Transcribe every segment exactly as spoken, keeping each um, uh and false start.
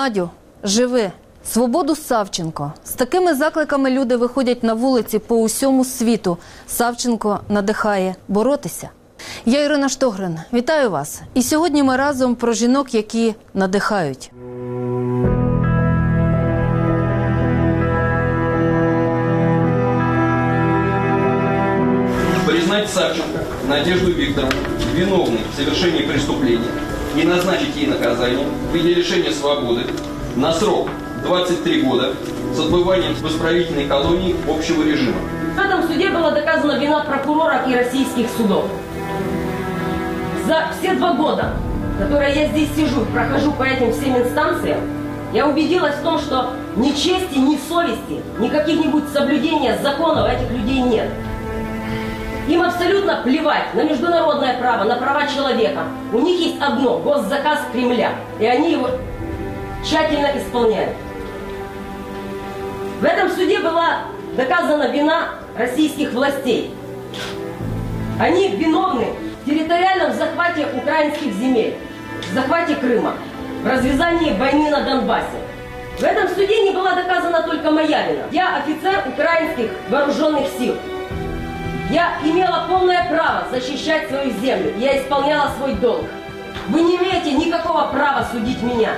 Надю, живи! Свободу Савченко. З такими закликами люди виходять на вулиці по усьому світу. Савченко надихає боротися. Я Ірина Штогрин. Вітаю вас. І сьогодні ми разом про жінок, які надихають. Признать Савченко Надежду Викторовну виновной в совершении преступления и назначить ей наказание в виде лишения свободы на срок двадцать три года с отбыванием в исправительной колонии общего режима. В этом суде была доказана вина прокурора и российских судов. За все два года, которые я здесь сижу, прохожу по этим всем инстанциям, я убедилась в том, что ни чести, ни совести, ни каких-нибудь соблюдения законов этих людей нет. Им абсолютно плевать на международное право, на права человека. У них есть одно – госзаказ Кремля, и они его тщательно исполняют. В этом суде была доказана вина российских властей. Они виновны в территориальном захвате украинских земель, в захвате Крыма, в развязании войны на Донбассе. В этом суде не была доказана только моя вина. Я офицер украинских вооруженных сил. Я имела полное право защищать свою землю. Я исполняла свой долг. Вы не имеете никакого права судить меня.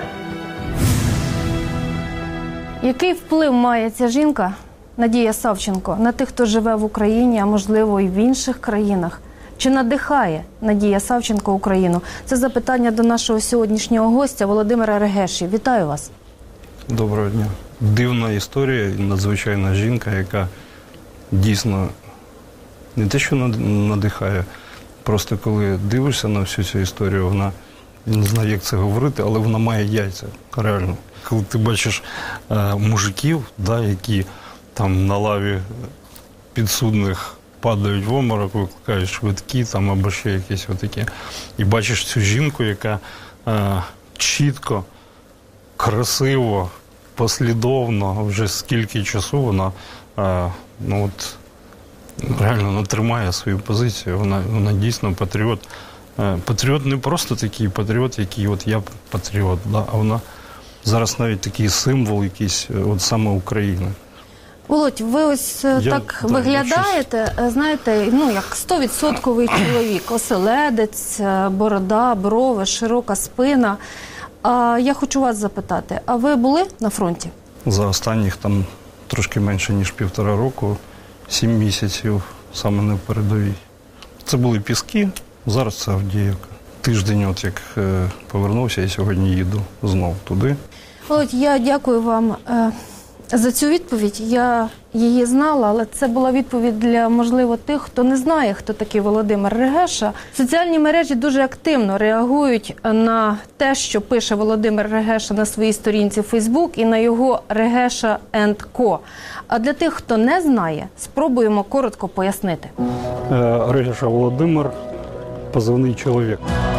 Який вплив має ця жінка, Надія Савченко, на тих, хто живе в Україні, а можливо і в інших країнах? Чи надихає Надія Савченко Україну? Це запитання до нашого сьогоднішнього гостя Володимира Регеші. Вітаю вас. Доброго дня. Дивна історія, надзвичайна жінка, яка дійсно не те, що надихає, просто коли дивишся на всю цю історію, вона, я не знаю, як це говорити, але вона має яйця, реально. Коли ти бачиш е, мужиків, да, які там на лаві підсудних падають в обморок, викликають швидкі там, або ще якісь отакі, і бачиш цю жінку, яка е, чітко, красиво, послідовно, вже скільки часу вона е, ну, от, реально вона тримає свою позицію, вона, вона дійсно патріот. Е, патріот не просто такий патріот, який от я патріот, да, а вона зараз навіть такий символ якийсь от саме України. Володь, ви ось я, так да, виглядаєте, щось... знаєте, ну як стовідсотковий чоловік, оселедець, борода, брови, широка спина. А я хочу вас запитати, а ви були на фронті? За останніх там трошки менше, ніж півтора року, сім місяців саме на передовій. Це були Піски, зараз це Авдіївка. Тиждень, от як е, повернувся, і сьогодні їду знову туди. Володь, я дякую вам е, за цю відповідь. Я її знала, але це була відповідь для, можливо, тих, хто не знає, хто такий Володимир Регеша. Соціальні мережі дуже активно реагують на те, що пише Володимир Регеша на своїй сторінці Facebook і на його Регеша енд Ко. А для тих, хто не знає, спробуємо коротко пояснити. Е, Регеша Володимир, позивний чоловік.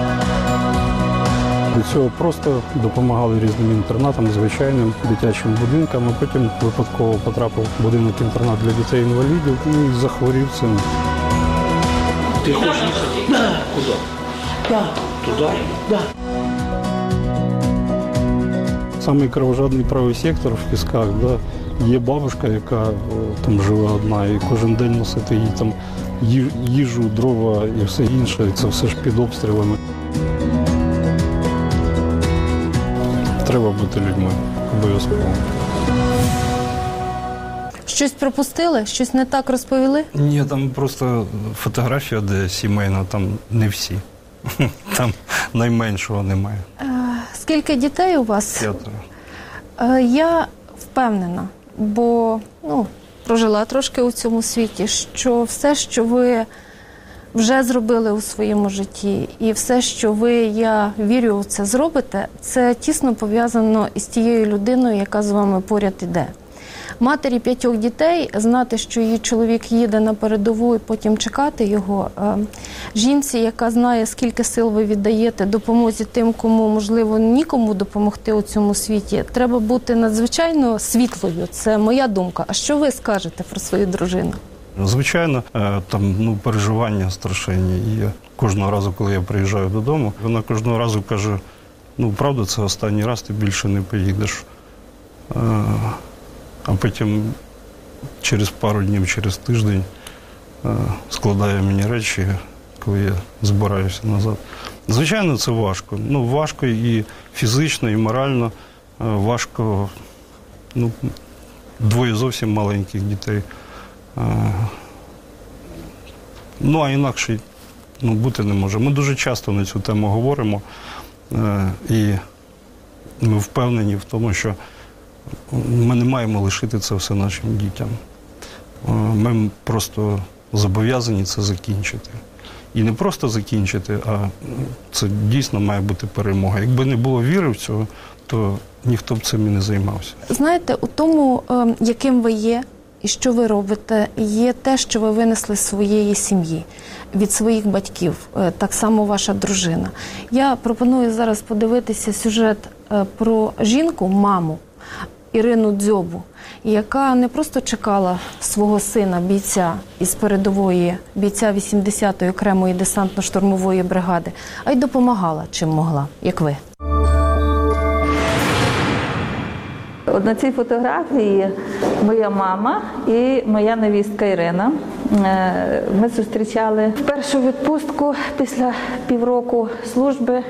До цього просто допомагали різним інтернатам, звичайним дитячим будинкам, а потім випадково потрапив в будинок-інтернат для дітей-інвалідів і захворів цим. Ти хочеш? Да. Куди? Да. Туди? Да. Самий кровожадний правий сектор в Пісках, да. Є бабушка, яка там живе одна, і кожен день носити їй там їжу, дрова і все інше, і це все ж під обстрілами. Треба бути людьми, обов'язково. Щось пропустили? Щось не так розповіли? Ні, там просто фотографія, де сімейна, там не всі. Там найменшого немає. Е, скільки дітей у вас? П'ятеро. Е, я впевнена, бо ну, прожила трошки у цьому світі, що все, що ви вже зробили у своєму житті, і все, що ви, я вірю, в це зробите, це тісно пов'язано із тією людиною, яка з вами поряд іде. Матері п'ятьох дітей знати, що її чоловік їде на передову і потім чекати його. Жінці, яка знає, скільки сил ви віддаєте допомозі тим, кому, можливо, нікому допомогти у цьому світі, треба бути надзвичайно світлою. Це моя думка. А що ви скажете про свою дружину? Звичайно, там ну, переживання страшенні. І кожного разу, коли я приїжджаю додому, вона кожного разу каже: ну, правда, це останній раз, ти більше не поїдеш. А, а потім через пару днів, через тиждень а, складає мені речі, коли я збираюся назад. Звичайно, це важко. Ну, важко і фізично, і морально. А, важко, ну, двоє зовсім маленьких дітей. А, ну, а інакше ну, бути не може. Ми дуже часто на цю тему говоримо. А, і ми впевнені в тому, що ми не маємо лишити це все нашим дітям. Ми просто зобов'язані це закінчити. І не просто закінчити, а це дійсно має бути перемога. Якби не було віри в цього, то ніхто б цим і не займався. Знаєте, у тому, яким ви є і що ви робите, є те, що ви винесли з своєї сім'ї, від своїх батьків, так само ваша дружина. Я пропоную зараз подивитися сюжет про жінку, маму, Ірину Дзьобу, яка не просто чекала свого сина, бійця із передової, бійця вісімдесятої окремої десантно-штурмової бригади, а й допомагала, чим могла, як ви. От на цій фотографії моя мама і моя невістка Ірина. Ми зустрічали першу відпустку після півроку служби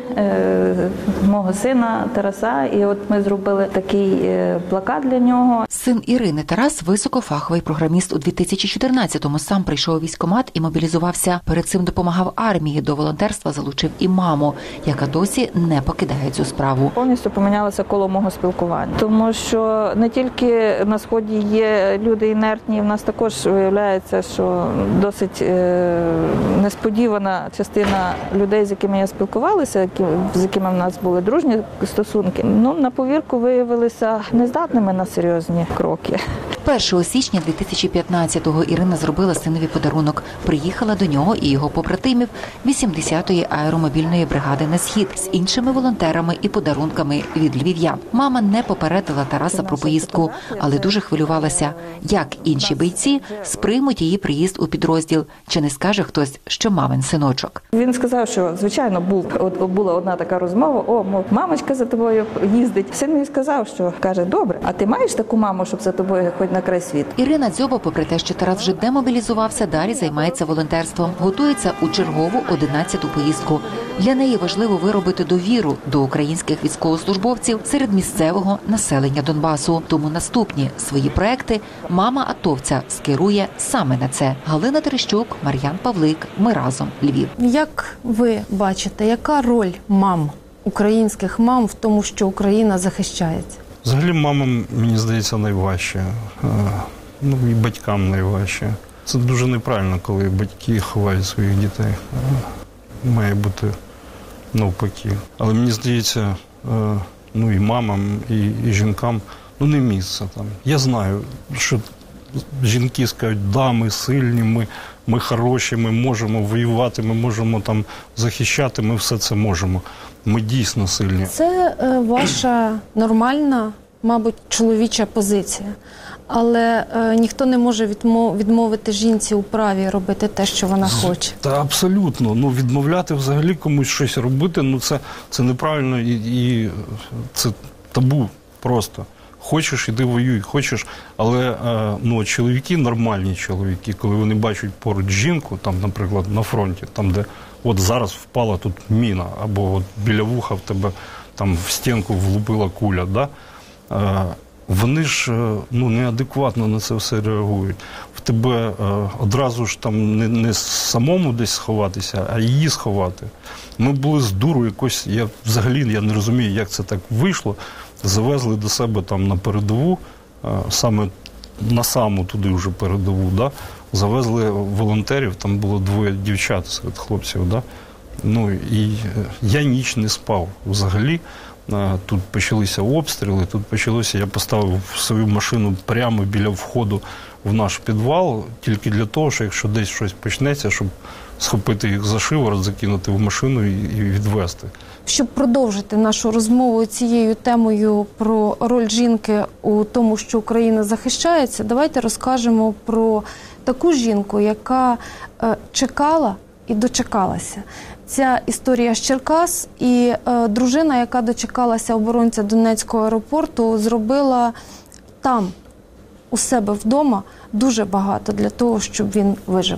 мого сина Тараса. І от ми зробили такий плакат для нього. Син Ірини Тарас – високофаховий програміст. У дві тисячі чотирнадцятому сам прийшов у військкомат і мобілізувався. Перед цим допомагав армії. До волонтерства залучив і маму, яка досі не покидає цю справу. Повністю помінялося коло мого спілкування. Тому що не тільки на Сході є люди інертні, в нас також виявляється, що досить е, несподівана частина людей, з якими я спілкувалася, які, з якими в нас були дружні стосунки, ну, на повірку виявилися нездатними на серйозні кроки. першого січня дві тисячі п'ятнадцятого Ірина зробила синові подарунок. Приїхала до нього і його побратимів вісімдесятої аеромобільної бригади на Схід з іншими волонтерами і подарунками від львів'ян. Мама не попередила Тараса про поїздку, але дуже хвилювалася, як інші бійці сприймуть її приїзд у підрозділ. Чи не скаже хтось, що мамин синочок? Він сказав, що, звичайно, був, от, була одна така розмова, о, мов, мамочка за тобою їздить. Син мені сказав, що, каже, добре, а ти маєш таку маму, щоб за тобою хоч на край світу? Ірина Дзьоба, попри те, що Тарас вже демобілізувався, далі займається волонтерством. Готується у чергову одинадцяту поїздку. Для неї важливо виробити довіру до українських військовослужбовців серед місцевого населення Донбасу. Тому наступні свої проекти мама атовця скерує саме на це. Галина Терещук, Мар'ян Павлик. Ми разом. Львів. Як ви бачите, яка роль мам, українських мам в тому, що Україна захищається? Взагалі мамам, мені здається, найважче. Ну, і батькам найважче. Це дуже неправильно, коли батьки ховають своїх дітей. Має бути навпаки. Але мені здається, ну і мамам, і, і жінкам, ну не місце там. Я знаю, що жінки скажуть, да, ми сильні, ми, ми хороші, ми можемо воювати, ми можемо там захищати, ми все це можемо. Ми дійсно сильні. Це е, ваша нормальна, мабуть, чоловіча позиція. Але е, ніхто не може відмов, відмовити жінці у праві робити те, що вона хоче. Та абсолютно. Ну, відмовляти взагалі комусь щось робити, ну це, це неправильно і, і це табу просто. Хочеш, іди воюй, хочеш, але ну, чоловіки, нормальні чоловіки, коли вони бачать поруч жінку, там, наприклад, на фронті, там, де от зараз впала тут міна, або от біля вуха в тебе там в стінку влупила куля, да? Вони ж ну, неадекватно на це все реагують. В тебе одразу ж там не, не самому десь сховатися, а її сховати. Ми були з дуру якось, я взагалі я не розумію, як це так вийшло. Завезли до себе там на передову, саме на саму туди вже передову, да? Завезли волонтерів, там було двоє дівчат серед хлопців. Да? Ну, і я ніч не спав взагалі. Тут почалися обстріли, тут почалося, я поставив свою машину прямо біля входу в наш підвал, тільки для того, що якщо десь щось почнеться, щоб схопити їх за шиворот, закинути в машину і відвезти. Щоб продовжити нашу розмову цією темою про роль жінки у тому, що Україна захищається, давайте розкажемо про таку жінку, яка е, чекала і дочекалася. Ця історія з Черкас і е, дружина, яка дочекалася оборонця Донецького аеропорту, зробила там, у себе вдома, дуже багато для того, щоб він вижив.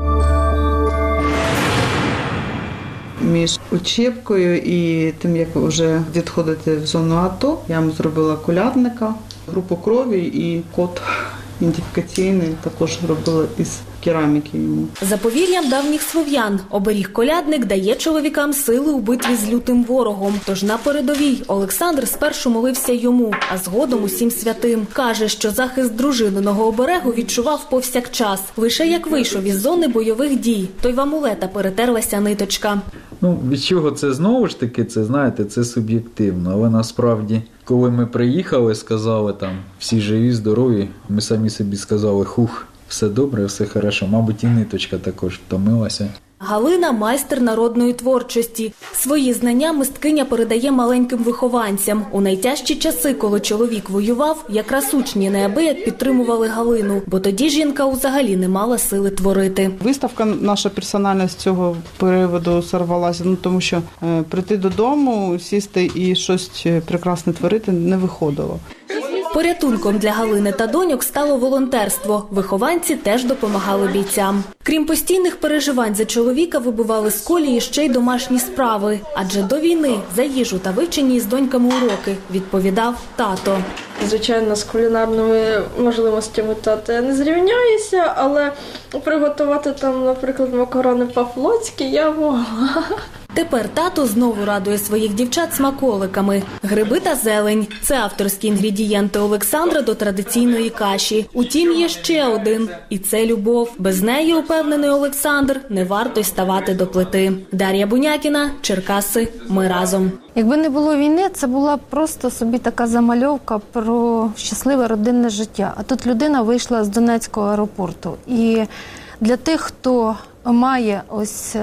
Між учебкою і тим, як вже відходити в зону АТО, я йому зробила колядника, групу крові і код ідентифікаційний також робила із кераміки йому. За повір'ям давніх слов'ян, оберіг-колядник дає чоловікам сили у битві з лютим ворогом. Тож на передовій Олександр спершу молився йому, а згодом усім святим. Каже, що захист дружининого оберегу відчував повсякчас. Лише як вийшов із зони бойових дій, то й в амулета перетерлася ниточка. Ну, від чого це знову ж таки, це, знаєте, це суб'єктивно. Але насправді, коли ми приїхали, сказали там, всі живі, здорові, ми самі собі сказали, хух, все добре, все хорошо. Мабуть, і ниточка також втомилася. Галина – майстер народної творчості. Свої знання мисткиня передає маленьким вихованцям. У найтяжчі часи, коли чоловік воював, якраз учні неабияк підтримували Галину, бо тоді жінка взагалі не мала сили творити. Виставка наша персональна з цього періоду сорвалася, ну, тому що е, прийти додому, сісти і щось прекрасне творити не виходило. Порятунком для Галини та доньок стало волонтерство. Вихованці теж допомагали бійцям. Крім постійних переживань за чоловіка, вибивали з колії ще й домашні справи. Адже до війни за їжу та вивчені з доньками уроки відповідав тато. Звичайно, з кулінарними можливостями тата я не зрівняюся, але приготувати там, наприклад, макарони по-флотськи я могла. Тепер тато знову радує своїх дівчат смаколиками. Гриби та зелень – це авторські інгредієнти Олександра до традиційної каші. Утім, є ще один – і це любов. Без неї, упевнений Олександр, не варто й ставати до плити. Дар'я Бунякіна, Черкаси. Ми разом. Якби не було війни, це була просто собі така замальовка про щасливе родинне життя. А тут людина вийшла з Донецького аеропорту. І для тих, хто має ось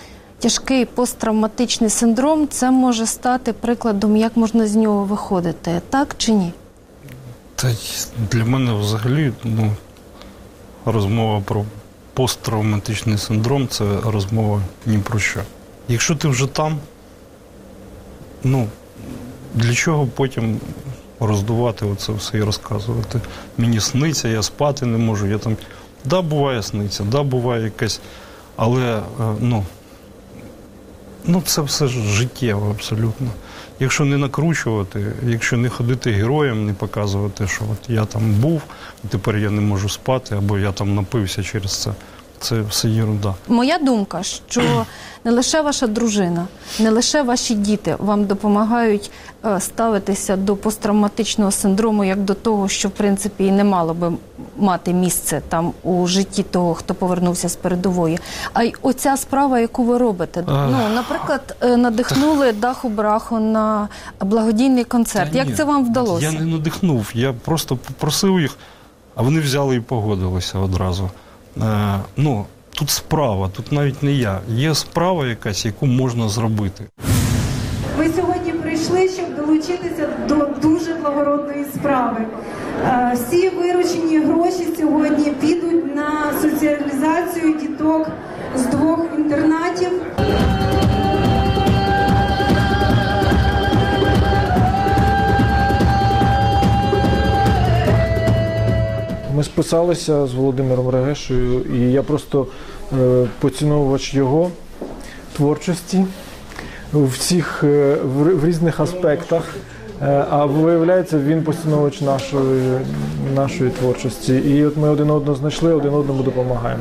тяжкий посттравматичний синдром, це може стати прикладом, як можна з нього виходити. Так чи ні? Та для мене взагалі, ну, розмова про посттравматичний синдром – це розмова ні про що. Якщо ти вже там, ну, для чого потім роздувати оце все і розказувати? Мені сниться, я спати не можу, я там... Да, буває сниться, да, буває якесь, але, ну, ну це все ж життєво абсолютно. Якщо не накручувати, якщо не ходити героєм, не показувати, що от я там був, тепер я не можу спати, або я там напився через це, це все єрунда. Моя думка, що не лише ваша дружина, не лише ваші діти вам допомагають ставитися до посттравматичного синдрому як до того, що, в принципі, і не мало би мати місце там у житті того, хто повернувся з передової. А й оця справа, яку ви робите. А... Ну, наприклад, надихнули Даху-Браху на благодійний концерт. Та як ні, це вам вдалося? Я не надихнув, я просто попросив їх, а вони взяли і погодилися одразу. Е, ну, тут справа, тут навіть не я. Є справа якась, яку можна зробити. Ми сьогодні прийшли, щоб долучитися до дуже благородної справи. Всі виручені гроші сьогодні підуть на соціалізацію діток з двох інтернатів. Ми списалися з Володимиром Регешою, і я просто е, поціновувач його творчості в, всіх, е, в, в різних аспектах. Е, а виявляється, він поціновувач нашої, нашої творчості. І от ми один одного знайшли, один одному допомагаємо.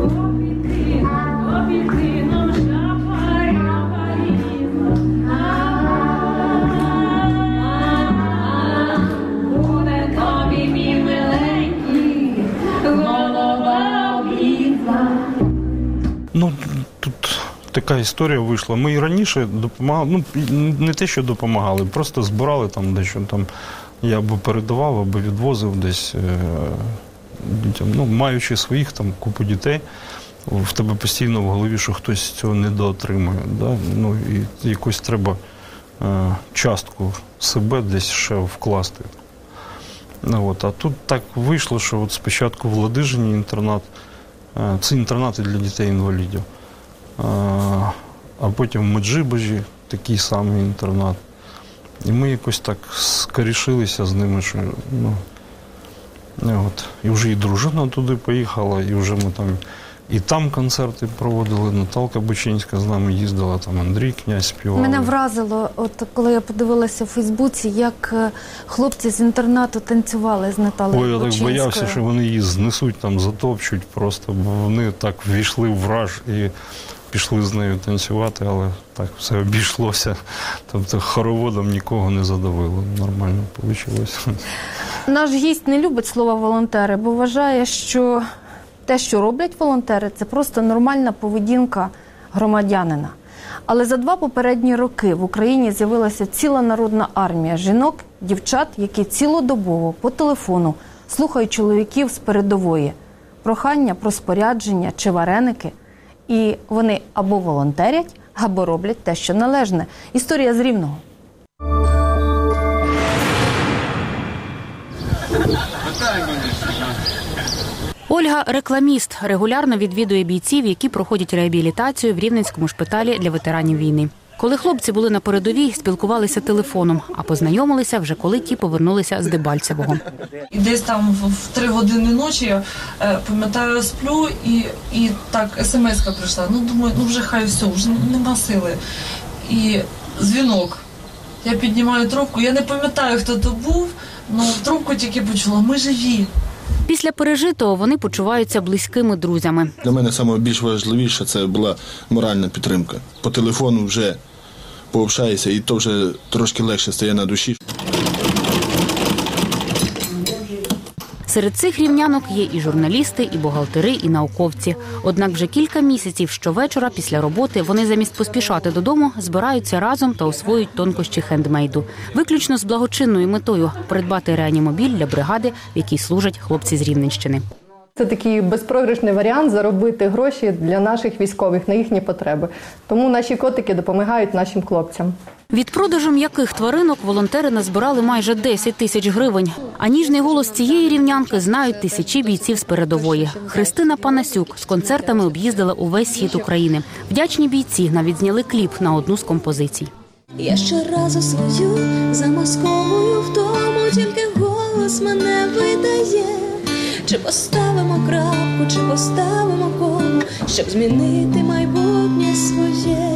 Ну, тут така історія вийшла. Ми і раніше допомагали, ну, не те, що допомагали, просто збирали там дещо там. Я або передавав, або відвозив десь е, дітям. Ну, маючи своїх там купу дітей, в тебе постійно в голові, що хтось цього недоотримує. Да? Ну, і якусь треба е, частку себе десь ще вкласти. Ну, от. А тут так вийшло, що от спочатку в Ладижині інтернат, це інтернати для дітей-інвалідів. а потім в Меджибожі такий самий інтернат. І ми якось так скорішилися з ними, що, ну, от, і вже і дружина туди поїхала, і вже ми там і там концерти проводили. Наталка Бучинська з нами їздила, там Андрій Князь співав. Мене вразило, от коли я подивилася в Фейсбуці, як хлопці з інтернату танцювали з Наталею Ой, я так Бучинською. боявся, що вони її знесуть, там затопчуть просто, бо вони так ввійшли в враж і пішли з нею танцювати, але так все обійшлося. Тобто хороводом нікого не задавило. Нормально вийшло. Наш гість не любить слово «волонтери», бо вважає, що те, що роблять волонтери, це просто нормальна поведінка громадянина. Але за два попередні роки в Україні з'явилася ціла народна армія жінок, дівчат, які цілодобово по телефону слухають чоловіків з передової. Прохання про спорядження чи вареники. І вони або волонтерять, або роблять те, що належне. Історія з Рівного. Ольга – рекламіст, регулярно відвідує бійців, які проходять реабілітацію в Рівненському шпиталі для ветеранів війни. Коли хлопці були на передовій, спілкувалися телефоном, а познайомилися вже коли ті повернулися з Дебальцевого. І десь там в три години ночі, я пам'ятаю, сплю, і, і так смс-ка прийшла. Ну, думаю, ну вже хай все, вже нема сили. І дзвінок. Я піднімаю трубку, я не пам'ятаю, хто то був, але трубку тільки почула, ми живі. Після пережитого вони почуваються близькими друзями. Для мене найбільш важливіше це була моральна підтримка. По телефону вже пообщаєшся, і то вже трошки легше стає на душі. Серед цих рівнянок є і журналісти, і бухгалтери, і науковці. Однак вже кілька місяців щовечора після роботи вони замість поспішати додому збираються разом та освоюють тонкощі хендмейду. Виключно з благочинною метою – придбати реанімобіль для бригади, в якій служать хлопці з Рівненщини. Це такий безпрограшний варіант заробити гроші для наших військових на їхні потреби. Тому наші котики допомагають нашим хлопцям. Від продажу м'яких тваринок волонтери назбирали майже десять тисяч гривень. А ніжний голос цієї рівнянки знають тисячі бійців з передової. Христина Панасюк з концертами об'їздила увесь схід України. Вдячні бійці навіть зняли кліп на одну з композицій. Я щоразу свою замасковую в тому, тільки голос мене видає. Чи поставимо крапку, чи поставимо кому, щоб змінити майбутнє своє.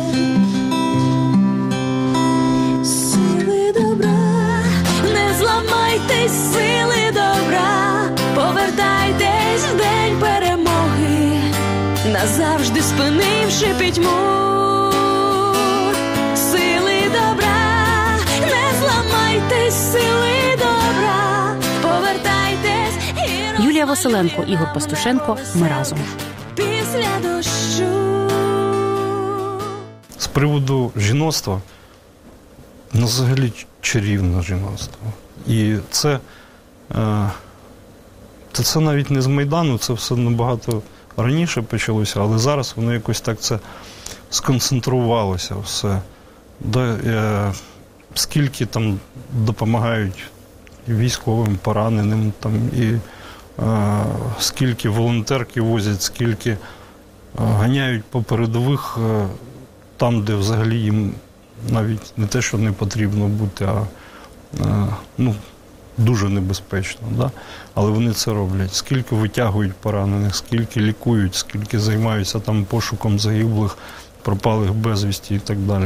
Сили добра, не зламайтесь, сили добра, повертайтесь в день перемоги, назавжди спинивши пітьму. Сили добра, не зламайтесь, сили добра, повертайтесь. Юлія Василенко, Ігор Пастушенко. Ми разом. Після дощу. З приводу жіноцтва, ну, взагалі чарівне жіноцтво. І це, е, це, це навіть не з Майдану, це все набагато раніше почалося, але зараз воно якось так це сконцентрувалося все. Де, е, скільки там допомагають і військовим, пораненим, там, і е, скільки волонтерки возять, скільки е, ганяють по передових е, там, де взагалі їм навіть не те, що не потрібно бути, а е, ну, дуже небезпечно. Да? Але вони це роблять. Скільки витягують поранених, скільки лікують, скільки займаються там пошуком загиблих, пропалих безвісті і так далі.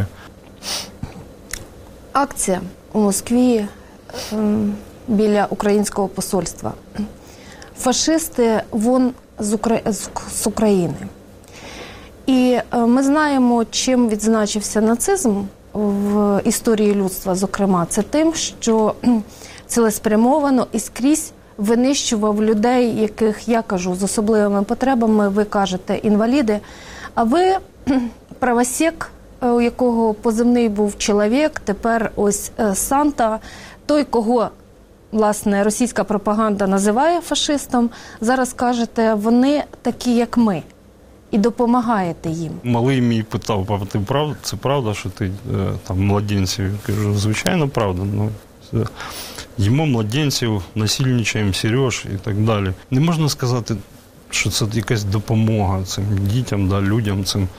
Акція у Москві біля українського посольства. Фашисти вон з, Укра... з України. І ми знаємо, чим відзначився нацизм в історії людства, зокрема. Це тим, що цілеспрямовано і скрізь винищував людей, яких я кажу з особливими потребами, ви кажете інваліди, а ви правосек, у якого позивний був чоловік, тепер ось Санта, той, кого, власне, російська пропаганда називає фашистом, зараз кажете, вони такі, як ми, і допомагаєте їм. Малий мій питав, папа, ти прав, це правда, що ти там младенців? Я кажу, звичайно, правда. Ну, їмо младенців, насильничаємо, Сереж і так далі. Не можна сказати, що це якась допомога цим дітям, да, людям, цим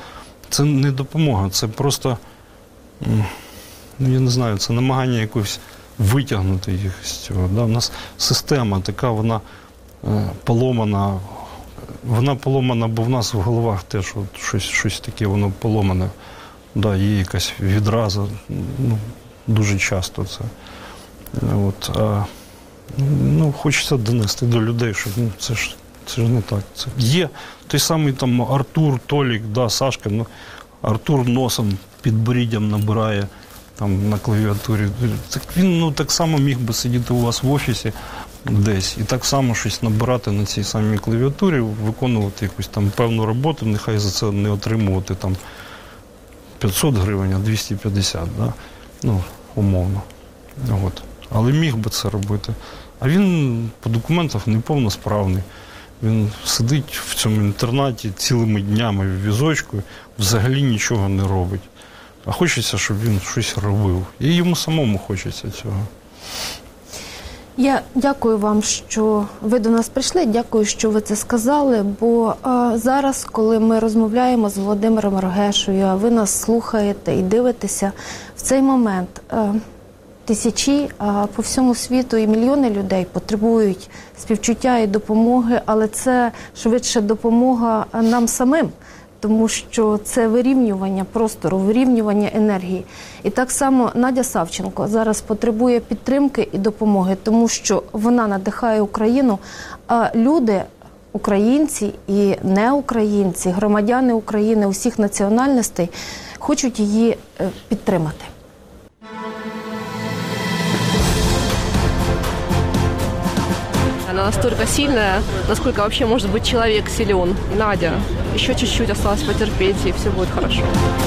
це не допомога, це просто, ну, я не знаю, це намагання якось витягнути їх з цього. Да? У нас система така, вона е, поломана. Вона поломана, бо в нас в головах теж от щось, щось таке, воно поломане. Да, є якась відраза, ну, дуже часто це. От, а, ну, хочеться донести до людей, що ну, це ж це ж не так. Це є той самий там Артур, Толік, да, Сашка, ну, Артур носом, підборіддям набирає там на клавіатурі. Так він ну, так само міг би сидіти у вас в офісі десь і так само щось набирати на цій самій клавіатурі, виконувати якусь там певну роботу, нехай за це не отримувати там п'ятсот гривень, а двісті п'ятдесят, да? Ну, умовно. От. Але міг би це робити. А він по документах неповносправний. Він сидить в цьому інтернаті цілими днями в візочку, взагалі нічого не робить. А хочеться, щоб він щось робив. І йому самому хочеться цього. Я дякую вам, що ви до нас прийшли, дякую, що ви це сказали, бо а, зараз, коли ми розмовляємо з Володимиром Рогешою, а ви нас слухаєте і дивитеся, в цей момент а, тисячі а, по всьому світу і мільйони людей потребують співчуття і допомоги, але це швидше допомога нам самим, тому що це вирівнювання простору, вирівнювання енергії. І так само Надя Савченко зараз потребує підтримки і допомоги, тому що вона надихає Україну, а люди, українці і неукраїнці, громадяни України усіх національностей хочуть її підтримати. Она настолько сильная, насколько вообще может быть человек силен. Надя, еще чуть-чуть осталось потерпеть, и все будет хорошо.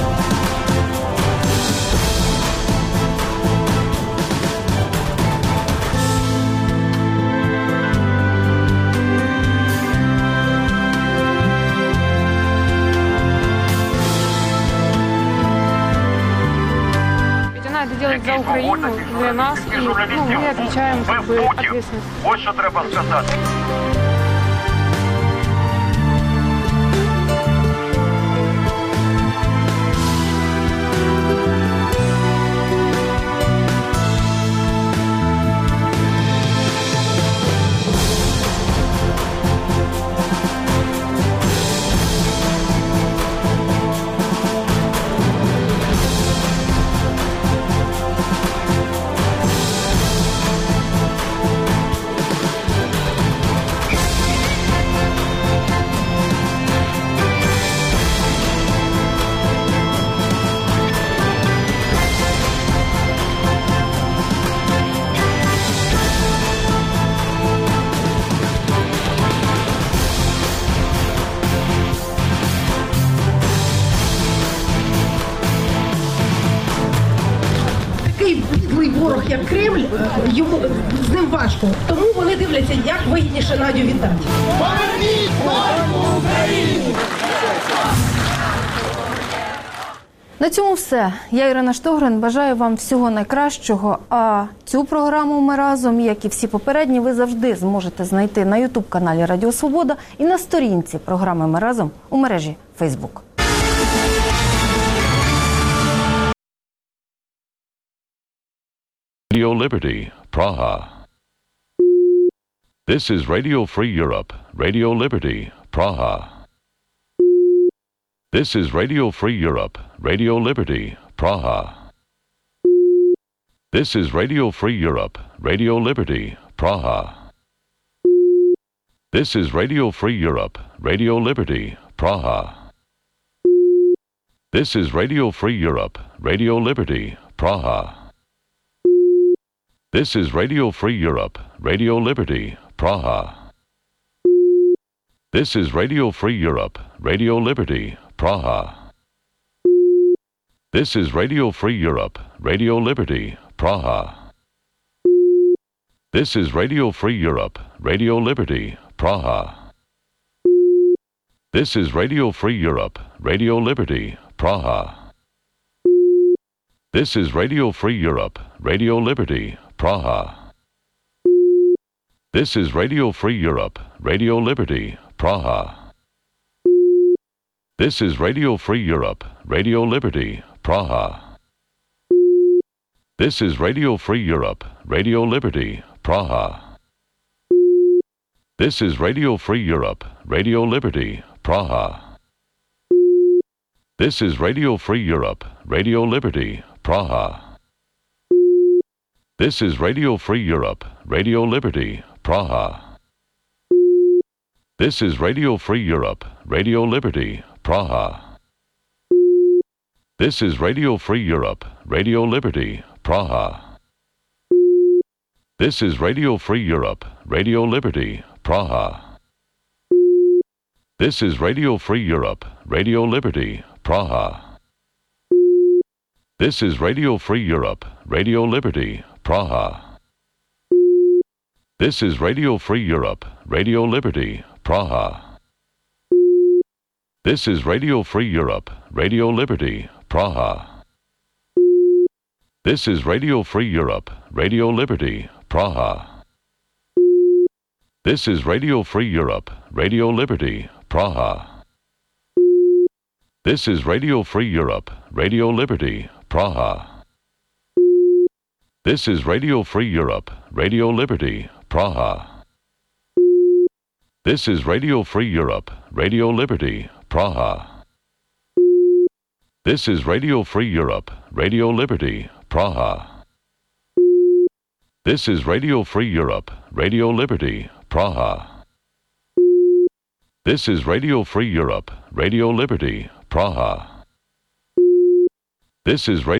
Это делать за Украину, для нас, и ну, мы отвечаем как бы ответственность. Вот що треба сказати. Ворог, як Кремль, йому з ним важко. Тому вони дивляться, як вигідніше Надю віддати. Поверніть славу Україні! На цьому все. Я, Ірина Штогрин, бажаю вам всього найкращого. А цю програму «Ми разом», як і всі попередні, ви завжди зможете знайти на ютуб-каналі Радіо Свобода і на сторінці програми «Ми разом» у мережі Фейсбук. Radio Liberty, Praha. This is Radio Free Europe, Radio Liberty, Praha. This is Radio Free Europe, Radio Liberty, Praha. This is Radio Free Europe, Radio Liberty, Praha. This is Radio Free Europe, Radio Liberty, Praha. This is Radio Free Europe, Radio Liberty, Praha. This is Radio Free Europe, Radio Liberty, Praha. This is Radio Free Europe, Radio Liberty, Praha. This is Radio Free Europe, Radio Liberty, Praha. This is Radio Free Europe, Radio Liberty, Praha. This is Radio Free Europe, Radio Liberty, Praha. This is Radio Free Europe, Radio Liberty, Praha. This is Radio Free Europe, Radio Liberty, Praha. This is Radio Free Europe, Radio Liberty, Praha. This is Radio Free Europe, Radio Liberty, Praha. This is Radio Free Europe, Radio Liberty, Praha. This is Radio Free Europe, Radio Liberty, Praha. This is Radio Free Europe, Radio Liberty, Praha. This is Radio Free Europe, Radio Liberty, Praha. This is Radio Free Europe, Radio Liberty, Praha. This is Radio Free Europe, Radio Liberty, Praha. This is Radio Free Europe, Radio Liberty, Praha. This is Radio Free Europe, Radio Liberty, Praha. This is Radio Free Europe, Radio Liberty, Praha. This is Radio Free Europe, Radio Liberty, Praha. This is Radio Free Europe, Radio Liberty, Praha. This is Radio Free Europe, Radio Liberty, Praha. This is Radio Free Europe, Radio Liberty, Praha. This is Radio Free Europe, Radio Liberty, Praha. This is Radio Free Europe, Radio Liberty, Praha. This is Radio Free Europe, Radio Liberty, Praha. This is Radio Free Europe, Radio Liberty, Praha. This is Radio Free Europe, Radio Liberty, Praha. This is